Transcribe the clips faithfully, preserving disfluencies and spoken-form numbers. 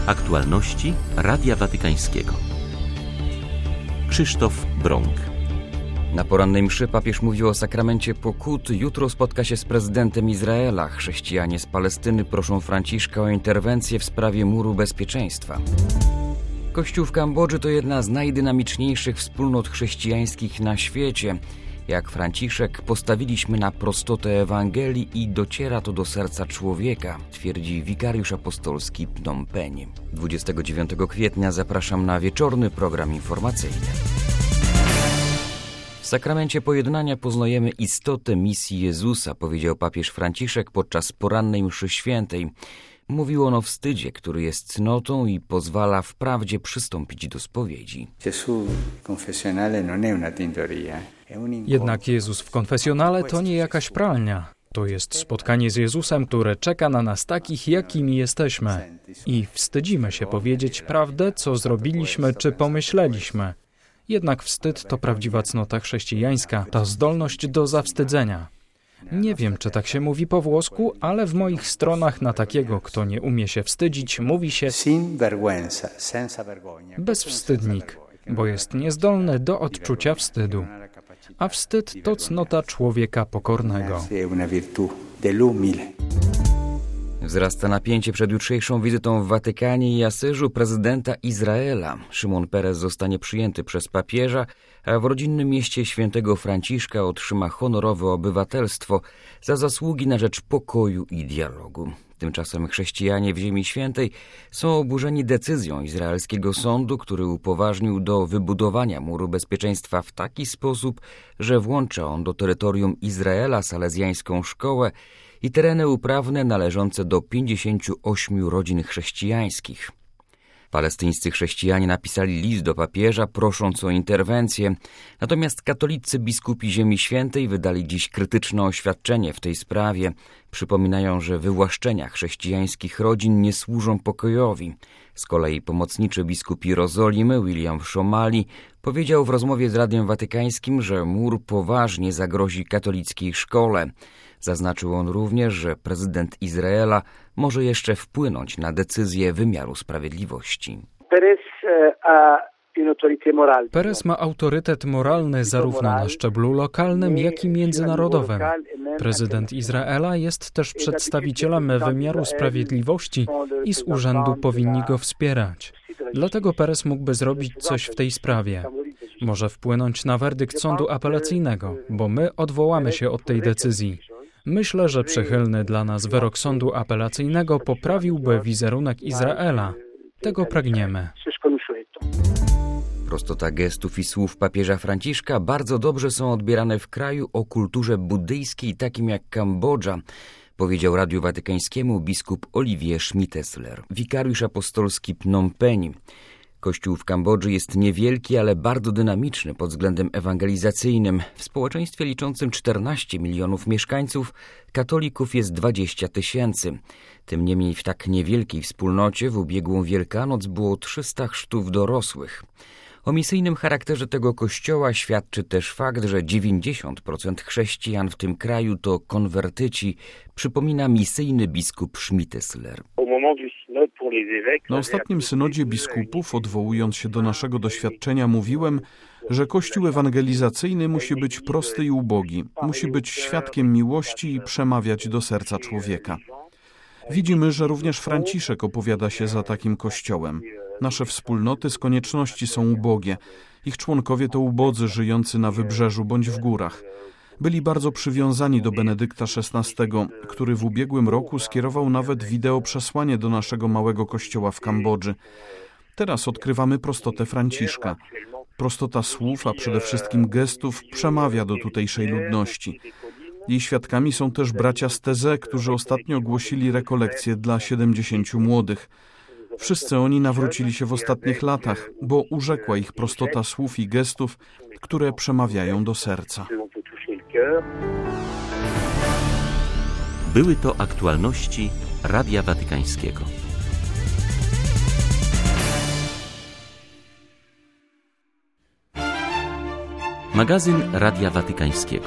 Aktualności Radia Watykańskiego. Krzysztof Brąk. Na porannej mszy papież mówił o sakramencie pokuty. Jutro spotka się z prezydentem Izraela. Chrześcijanie z Palestyny proszą Franciszka o interwencję w sprawie muru bezpieczeństwa. Kościół w Kambodży to jedna z najdynamiczniejszych wspólnot chrześcijańskich na świecie. Jak Franciszek, postawiliśmy na prostotę Ewangelii i dociera to do serca człowieka, twierdzi wikariusz apostolski Phnom Penh. dwudziestego dziewiątego kwietnia zapraszam na wieczorny program informacyjny. W sakramencie pojednania poznajemy istotę misji Jezusa, powiedział papież Franciszek podczas porannej mszy świętej. Mówił on o wstydzie, który jest cnotą i pozwala wprawdzie przystąpić do spowiedzi. Jednak Jezus w konfesjonale to nie jakaś pralnia. To jest spotkanie z Jezusem, które czeka na nas takich, jakimi jesteśmy. I wstydzimy się powiedzieć prawdę, co zrobiliśmy czy pomyśleliśmy. Jednak wstyd to prawdziwa cnota chrześcijańska, ta zdolność do zawstydzenia. Nie wiem, czy tak się mówi po włosku, ale w moich stronach na takiego, kto nie umie się wstydzić, mówi się bezwstydnik, bo jest niezdolny do odczucia wstydu. A wstyd to cnota człowieka pokornego. Wzrasta napięcie przed jutrzejszą wizytą w Watykanie i Asyżu prezydenta Izraela. Szymon Peres zostanie przyjęty przez papieża, a w rodzinnym mieście świętego Franciszka otrzyma honorowe obywatelstwo za zasługi na rzecz pokoju i dialogu. Tymczasem chrześcijanie w Ziemi Świętej są oburzeni decyzją izraelskiego sądu, który upoważnił do wybudowania muru bezpieczeństwa w taki sposób, że włącza on do terytorium Izraela salezjańską szkołę i tereny uprawne należące do pięćdziesięciu ośmiu rodzin chrześcijańskich. Palestyńscy chrześcijanie napisali list do papieża, prosząc o interwencję, natomiast katolicy biskupi Ziemi Świętej wydali dziś krytyczne oświadczenie w tej sprawie. Przypominają, że wywłaszczenia chrześcijańskich rodzin nie służą pokojowi. Z kolei pomocniczy biskup Jerozolimy William Szomali powiedział w rozmowie z Radiem Watykańskim, że mur poważnie zagrozi katolickiej szkole. Zaznaczył on również, że prezydent Izraela może jeszcze wpłynąć na decyzję wymiaru sprawiedliwości. Peres ma autorytet moralny zarówno na szczeblu lokalnym, jak i międzynarodowym. Prezydent Izraela jest też przedstawicielem wymiaru sprawiedliwości i z urzędu powinni go wspierać. Dlatego Peres mógłby zrobić coś w tej sprawie. Może wpłynąć na werdykt sądu apelacyjnego, bo my odwołamy się od tej decyzji. Myślę, że przychylny dla nas wyrok sądu apelacyjnego poprawiłby wizerunek Izraela. Tego pragniemy. Prostota gestów i słów papieża Franciszka bardzo dobrze są odbierane w kraju o kulturze buddyjskiej, takim jak Kambodża, powiedział Radiu Watykańskiemu biskup Olivier Schmittesler, wikariusz apostolski Phnom Penh. Kościół w Kambodży jest niewielki, ale bardzo dynamiczny pod względem ewangelizacyjnym. W społeczeństwie liczącym czternaście milionów mieszkańców katolików jest dwadzieścia tysięcy. Tym niemniej w tak niewielkiej wspólnocie w ubiegłą Wielkanoc było trzysta chrztów dorosłych. O misyjnym charakterze tego kościoła świadczy też fakt, że dziewięćdziesiąt procent chrześcijan w tym kraju to konwertyci, przypomina misyjny biskup Schmittesler. Na ostatnim synodzie biskupów, odwołując się do naszego doświadczenia, mówiłem, że Kościół ewangelizacyjny musi być prosty i ubogi, musi być świadkiem miłości i przemawiać do serca człowieka. Widzimy, że również Franciszek opowiada się za takim kościołem. Nasze wspólnoty z konieczności są ubogie. Ich członkowie to ubodzy żyjący na wybrzeżu bądź w górach. Byli bardzo przywiązani do Benedykta szesnastego, który w ubiegłym roku skierował nawet wideo przesłanie do naszego małego kościoła w Kambodży. Teraz odkrywamy prostotę Franciszka. Prostota słów, a przede wszystkim gestów, przemawia do tutejszej ludności. Jej świadkami są też bracia z Teze, którzy ostatnio ogłosili rekolekcje dla siedemdziesięciu młodych. Wszyscy oni nawrócili się w ostatnich latach, bo urzekła ich prostota słów i gestów, które przemawiają do serca. Były to aktualności Radia Watykańskiego. Magazyn Radia Watykańskiego.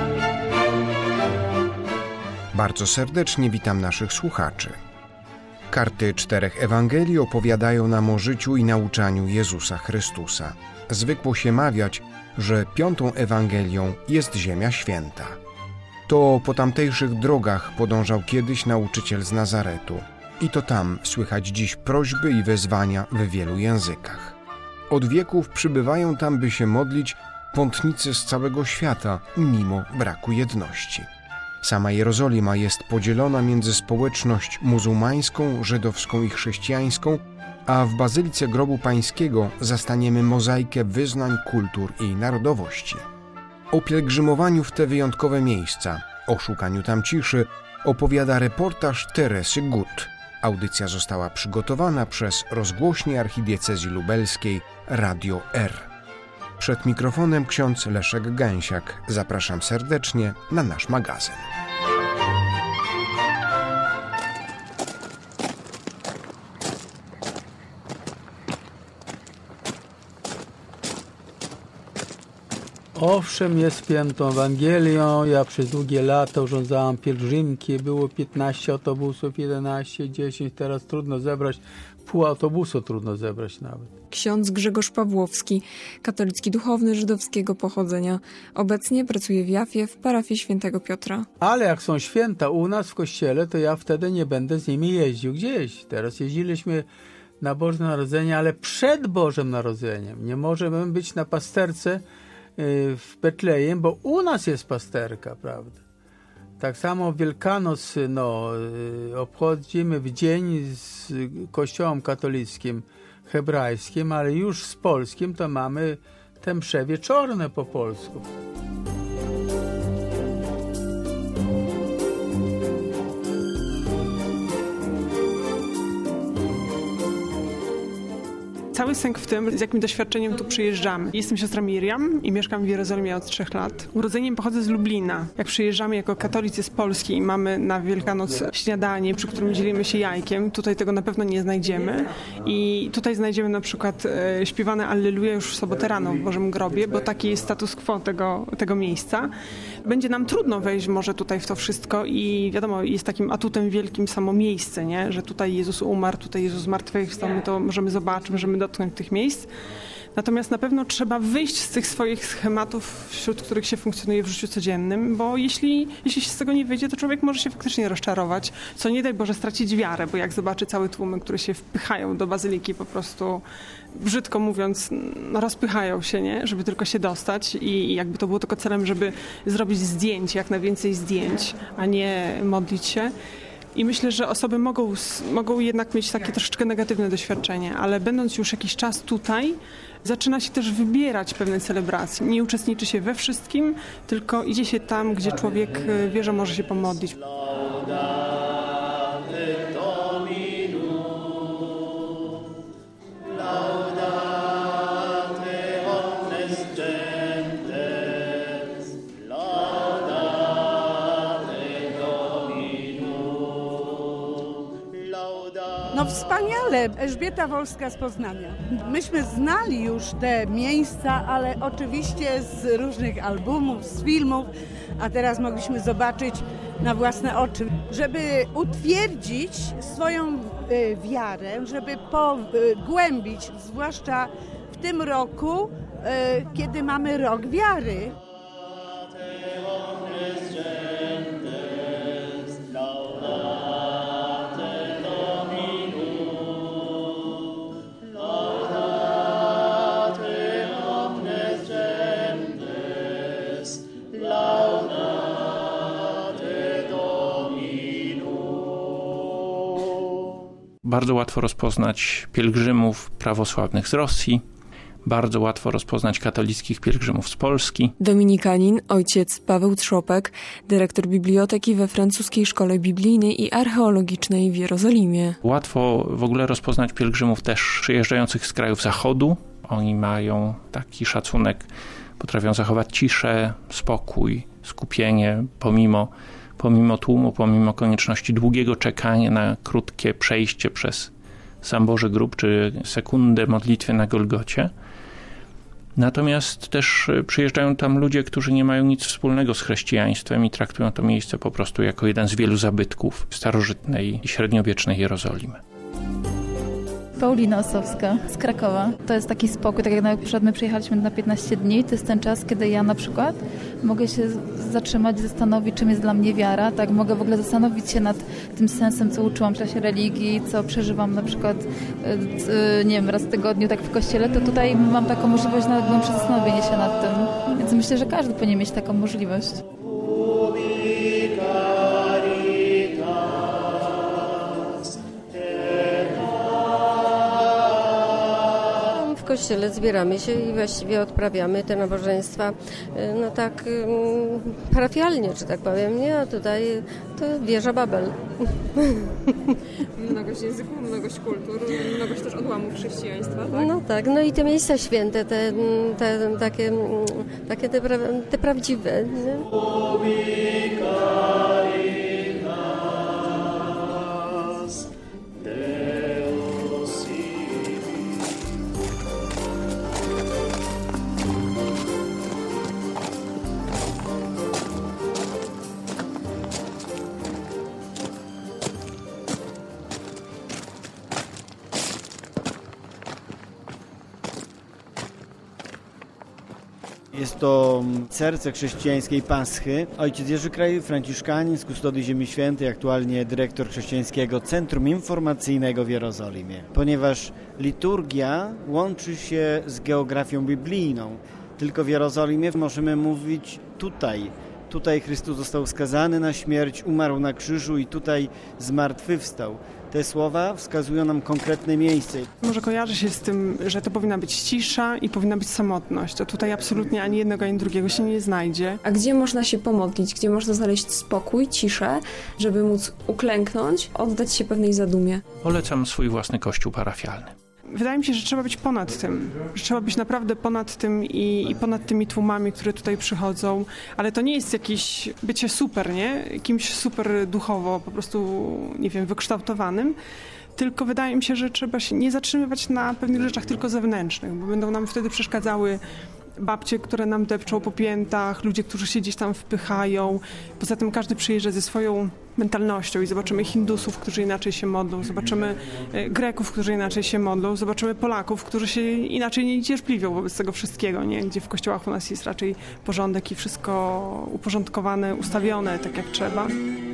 Bardzo serdecznie witam naszych słuchaczy. Karty czterech Ewangelii opowiadają nam o życiu i nauczaniu Jezusa Chrystusa. Zwykło się mawiać, że piątą Ewangelią jest Ziemia Święta. To po tamtejszych drogach podążał kiedyś nauczyciel z Nazaretu. I to tam słychać dziś prośby i wezwania w wielu językach. Od wieków przybywają tam, by się modlić, pątnicy z całego świata, mimo braku jedności. Sama Jerozolima jest podzielona między społeczność muzułmańską, żydowską i chrześcijańską, a w Bazylice Grobu Pańskiego zastaniemy mozaikę wyznań, kultur i narodowości. O pielgrzymowaniu w te wyjątkowe miejsca, o szukaniu tam ciszy, opowiada reportaż Teresy Gut. Audycja została przygotowana przez rozgłośnie archidiecezji lubelskiej Radio R. Przed mikrofonem ksiądz Leszek Gęsiak. Zapraszam serdecznie na nasz magazyn. Owszem, jest piątą Ewangelią. Ja przez długie lata urządzałam pielgrzymki. Było piętnaście autobusów, jedenaście, dziesięć. Teraz trudno zebrać. Pół autobusu trudno zebrać nawet. Ksiądz Grzegorz Pawłowski, katolicki duchowny żydowskiego pochodzenia. Obecnie pracuje w Jafie w parafii Świętego Piotra. Ale jak są święta u nas w kościele, to ja wtedy nie będę z nimi jeździł gdzieś. Teraz jeździliśmy na Boże Narodzenie, ale przed Bożym Narodzeniem. Nie możemy być na pasterce w Betlejem, bo u nas jest pasterka, prawda? Tak samo Wielkanoc no, obchodzimy w dzień z kościołem katolickim, hebrajskim, ale już z polskim to mamy te msze wieczorne po polsku. Cały sęk w tym, z jakim doświadczeniem tu przyjeżdżamy. Jestem siostra Miriam i mieszkam w Jerozolimie od trzech lat. Urodzeniem pochodzę z Lublina. Jak przyjeżdżamy jako katolicy z Polski i mamy na Wielkanoc śniadanie, przy którym dzielimy się jajkiem, tutaj tego na pewno nie znajdziemy. I tutaj znajdziemy na przykład e, śpiewane Alleluja już w sobotę rano w Bożym Grobie, bo taki jest status quo tego, tego miejsca. Będzie nam trudno wejść może tutaj w to wszystko i wiadomo, jest takim atutem wielkim samo miejsce, nie? Że tutaj Jezus umarł, tutaj Jezus zmartwychwstał, my to możemy zobaczyć, możemy dotknąć tych miejsc. Natomiast na pewno trzeba wyjść z tych swoich schematów, wśród których się funkcjonuje w życiu codziennym, bo jeśli, jeśli się z tego nie wyjdzie, to człowiek może się faktycznie rozczarować, co nie daj Boże stracić wiarę, bo jak zobaczy całe tłumy, które się wpychają do bazyliki, po prostu brzydko mówiąc, no rozpychają się, nie? Żeby tylko się dostać i jakby to było tylko celem, żeby zrobić zdjęć, jak najwięcej zdjęć, a nie modlić się. I myślę, że osoby mogą, mogą jednak mieć takie troszeczkę negatywne doświadczenie, ale będąc już jakiś czas tutaj, zaczyna się też wybierać pewne celebracje. Nie uczestniczy się we wszystkim, tylko idzie się tam, gdzie człowiek wie, że może się pomodlić. No wspaniale, Elżbieta Wolska z Poznania. Myśmy znali już te miejsca, ale oczywiście z różnych albumów, z filmów, a teraz mogliśmy zobaczyć na własne oczy. Żeby utwierdzić swoją y, wiarę, żeby pogłębić, zwłaszcza w tym roku, y, kiedy mamy rok wiary. Bardzo łatwo rozpoznać pielgrzymów prawosławnych z Rosji, bardzo łatwo rozpoznać katolickich pielgrzymów z Polski. Dominikanin, ojciec Paweł Trzopek, dyrektor biblioteki we francuskiej szkole biblijnej i archeologicznej w Jerozolimie. Łatwo w ogóle rozpoznać pielgrzymów też przyjeżdżających z krajów zachodu. Oni mają taki szacunek, potrafią zachować ciszę, spokój, skupienie, pomimo pomimo tłumu, pomimo konieczności długiego czekania na krótkie przejście przez sam Boży Grób, czy sekundę modlitwy na Golgocie. Natomiast też przyjeżdżają tam ludzie, którzy nie mają nic wspólnego z chrześcijaństwem i traktują to miejsce po prostu jako jeden z wielu zabytków starożytnej i średniowiecznej Jerozolimy. Paulina Osowska z Krakowa. To jest taki spokój, tak jak na przykład my przyjechaliśmy na piętnaście dni, to jest ten czas, kiedy ja na przykład mogę się zatrzymać, zastanowić, czym jest dla mnie wiara, tak, mogę w ogóle zastanowić się nad tym sensem, co uczyłam w czasie religii, co przeżywam na przykład, nie wiem, raz w tygodniu tak w kościele, to tutaj mam taką możliwość na głębsze zastanowienie się nad tym. Więc myślę, że każdy powinien mieć taką możliwość. W kościele zbieramy się i właściwie odprawiamy te nabożeństwa, no tak parafialnie, czy tak powiem, nie? A tutaj to wieża Babel. Mnogość języków, mnogość kultur, mnogość też odłamów chrześcijaństwa, tak? No tak, no i te miejsca święte, te, te takie, takie te, pra, te prawdziwe, nie? Jest to serce chrześcijańskiej Paschy. Ojciec Jerzy Kraj, franciszkanin z Kustodii Ziemi Świętej, aktualnie dyrektor chrześcijańskiego Centrum Informacyjnego w Jerozolimie. Ponieważ liturgia łączy się z geografią biblijną. Tylko w Jerozolimie możemy mówić tutaj. Tutaj Chrystus został skazany na śmierć, umarł na krzyżu i tutaj zmartwychwstał. Te słowa wskazują nam konkretne miejsce. Może kojarzy się z tym, że to powinna być cisza i powinna być samotność. A tutaj absolutnie ani jednego, ani drugiego się nie znajdzie. A gdzie można się pomodlić? Gdzie można znaleźć spokój, ciszę, żeby móc uklęknąć, oddać się pewnej zadumie? Polecam swój własny kościół parafialny. Wydaje mi się, że trzeba być ponad tym, że trzeba być naprawdę ponad tym i, i ponad tymi tłumami, które tutaj przychodzą, ale to nie jest jakieś bycie super, nie? Kimś super duchowo, po prostu, nie wiem, wykształtowanym, tylko wydaje mi się, że trzeba się nie zatrzymywać na pewnych rzeczach tylko zewnętrznych, bo będą nam wtedy przeszkadzały babcie, które nam depczą po piętach, ludzie, którzy się gdzieś tam wpychają. Poza tym każdy przyjeżdża ze swoją mentalnością i zobaczymy Hindusów, którzy inaczej się modlą, zobaczymy Greków, którzy inaczej się modlą, zobaczymy Polaków, którzy się inaczej niecierpliwią wobec tego wszystkiego, nie? Gdzie w kościołach u nas jest raczej porządek i wszystko uporządkowane, ustawione tak jak trzeba.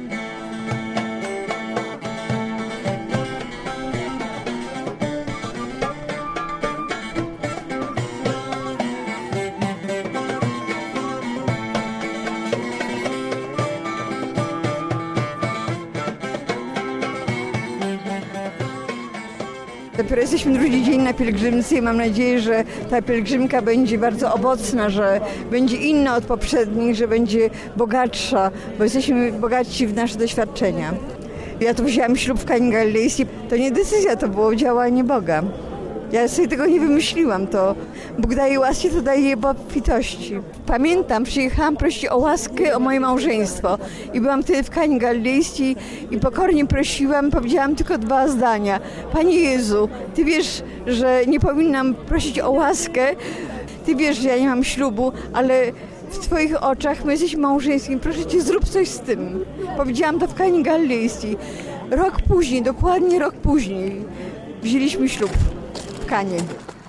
Dopiero jesteśmy drugi dzień na pielgrzymce i mam nadzieję, że ta pielgrzymka będzie bardzo owocna, że będzie inna od poprzednich, że będzie bogatsza, bo jesteśmy bogaci w nasze doświadczenia. Ja tu wzięłam ślub w Kanie Galilejskiej. To nie decyzja, to było działanie Boga. Ja sobie tego nie wymyśliłam, to Bóg daje łaskę, to daje je obfitości. Pamiętam, przyjechałam prosić o łaskę o moje małżeństwo i byłam wtedy w Kanie Galilejskiej i pokornie prosiłam, powiedziałam tylko dwa zdania. Panie Jezu, Ty wiesz, że nie powinnam prosić o łaskę, Ty wiesz, że ja nie mam ślubu, ale w Twoich oczach my jesteśmy małżeństwem, proszę Cię, zrób coś z tym. Powiedziałam to w Kanie Galilejskiej. Rok później, dokładnie rok później, wzięliśmy ślub. Kanie.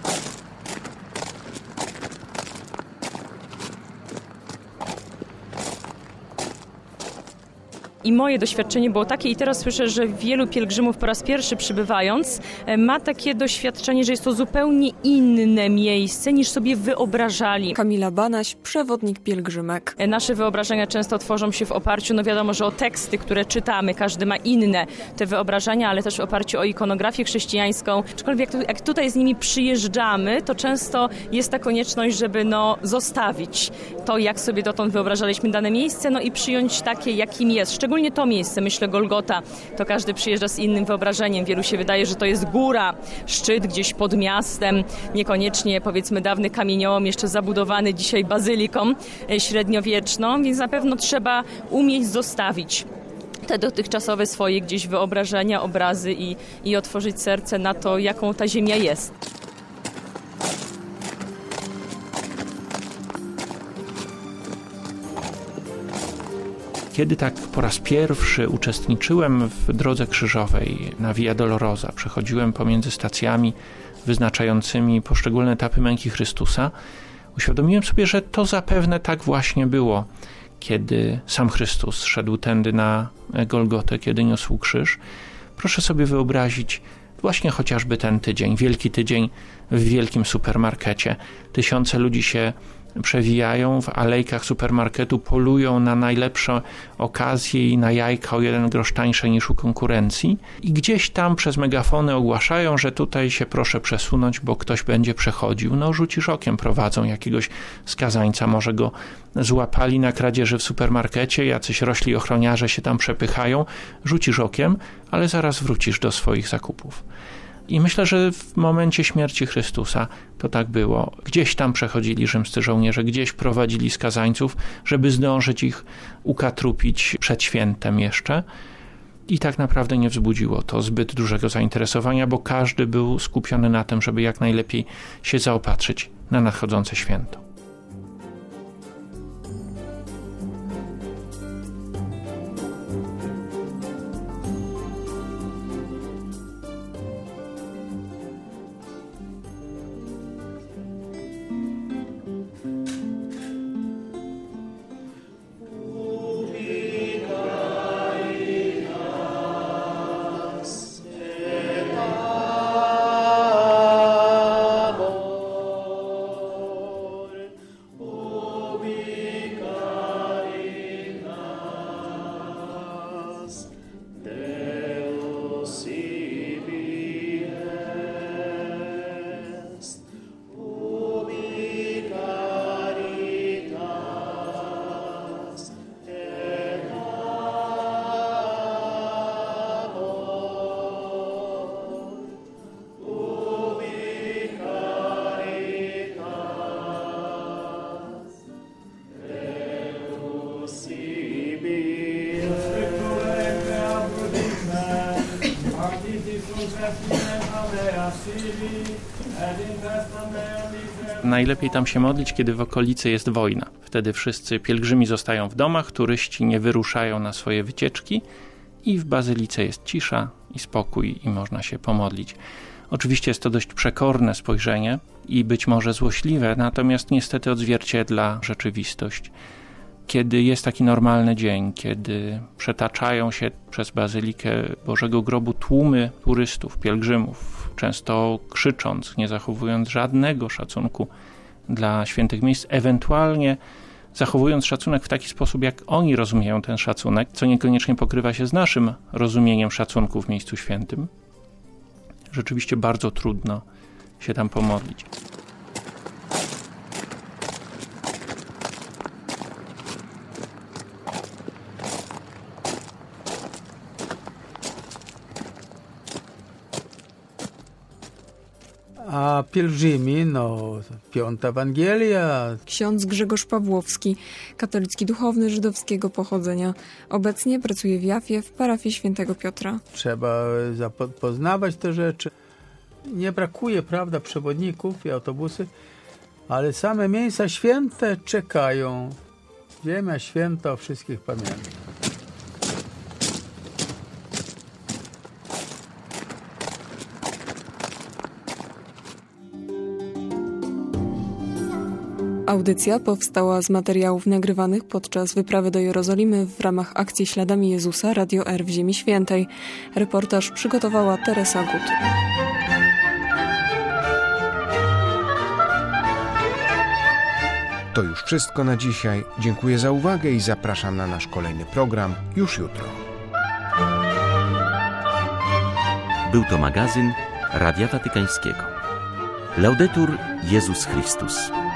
I moje doświadczenie było takie i teraz słyszę, że wielu pielgrzymów po raz pierwszy przybywając ma takie doświadczenie, że jest to zupełnie inne miejsce niż sobie wyobrażali. Kamila Banaś, przewodnik pielgrzymek. Nasze wyobrażenia często tworzą się w oparciu, no wiadomo, że o teksty, które czytamy, każdy ma inne te wyobrażenia, ale też w oparciu o ikonografię chrześcijańską. Aczkolwiek jak, jak tutaj z nimi przyjeżdżamy, to często jest ta konieczność, żeby no zostawić to, jak sobie dotąd wyobrażaliśmy dane miejsce, no i przyjąć takie, jakim jest. Szczególnie to miejsce, myślę, Golgota, to każdy przyjeżdża z innym wyobrażeniem. Wielu się wydaje, że to jest góra, szczyt gdzieś pod miastem, niekoniecznie powiedzmy dawny kamieniołom, jeszcze zabudowany dzisiaj bazyliką średniowieczną, więc na pewno trzeba umieć zostawić te dotychczasowe swoje gdzieś wyobrażenia, obrazy i, i otworzyć serce na to, jaką ta ziemia jest. Kiedy tak po raz pierwszy uczestniczyłem w drodze krzyżowej na Via Dolorosa, przechodziłem pomiędzy stacjami wyznaczającymi poszczególne etapy męki Chrystusa, uświadomiłem sobie, że to zapewne tak właśnie było, kiedy sam Chrystus szedł tędy na Golgotę, kiedy niósł krzyż. Proszę sobie wyobrazić właśnie chociażby ten tydzień, wielki tydzień w wielkim supermarkecie. Tysiące ludzi się przewijają w alejkach supermarketu, polują na najlepsze okazje i na jajka o jeden grosz tańsze niż u konkurencji i gdzieś tam przez megafony ogłaszają, że tutaj się proszę przesunąć, bo ktoś będzie przechodził. No rzucisz okiem, prowadzą jakiegoś skazańca, może go złapali na kradzieży w supermarkecie, jacyś rośli ochroniarze się tam przepychają, rzucisz okiem, ale zaraz wrócisz do swoich zakupów. I myślę, że w momencie śmierci Chrystusa to tak było. Gdzieś tam przechodzili rzymscy żołnierze, gdzieś prowadzili skazańców, żeby zdążyć ich ukatrupić przed świętem jeszcze. I tak naprawdę nie wzbudziło to zbyt dużego zainteresowania, bo każdy był skupiony na tym, żeby jak najlepiej się zaopatrzyć na nadchodzące święto. Najlepiej tam się modlić, kiedy w okolicy jest wojna. Wtedy wszyscy pielgrzymi zostają w domach, turyści nie wyruszają na swoje wycieczki i w bazylice jest cisza i spokój i można się pomodlić. Oczywiście jest to dość przekorne spojrzenie i być może złośliwe, natomiast niestety odzwierciedla rzeczywistość. Kiedy jest taki normalny dzień, kiedy przetaczają się przez bazylikę Bożego Grobu tłumy turystów, pielgrzymów, często krzycząc, nie zachowując żadnego szacunku dla świętych miejsc, ewentualnie zachowując szacunek w taki sposób, jak oni rozumieją ten szacunek, co niekoniecznie pokrywa się z naszym rozumieniem szacunku w miejscu świętym, rzeczywiście bardzo trudno się tam pomodlić. A pielgrzymi, no, piąta Ewangelia. Ksiądz Grzegorz Pawłowski, katolicki duchowny żydowskiego pochodzenia. Obecnie pracuje w Jafie w parafii świętego Piotra. Trzeba poznawać te rzeczy. Nie brakuje, prawda, przewodników i autobusy, ale same miejsca święte czekają. Ziemia święta o wszystkich pamięta. Audycja powstała z materiałów nagrywanych podczas wyprawy do Jerozolimy w ramach akcji Śladami Jezusa Radio R w Ziemi Świętej. Reportaż przygotowała Teresa Gut. To już wszystko na dzisiaj. Dziękuję za uwagę i zapraszam na nasz kolejny program już jutro. Był to magazyn Radia Watykańskiego. Laudetur Jezus Chrystus.